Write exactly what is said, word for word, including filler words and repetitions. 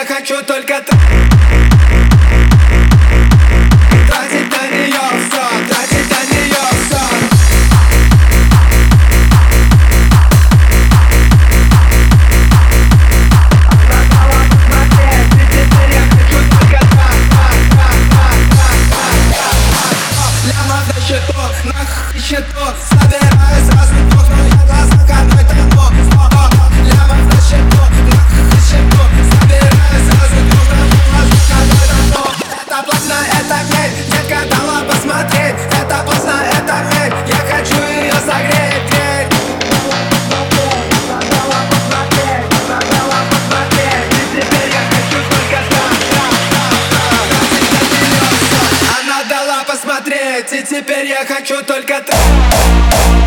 я хочу только ты. Тратить на нее все, тратить на нее все. Счету, собираю сразу двух, но я глаза какой того. Лямов на счету, на счету, собираю сразу двух, но я глаза какой того. Это поздно, это грязь, детка дала посмотреть. Это поздно, это грязь, я хочу ее согреть, греть. Дала посмотреть, дала посмотреть, и теперь я хочу только так, так, так, так. Она дала посмотреть, и теперь я хочу только ты.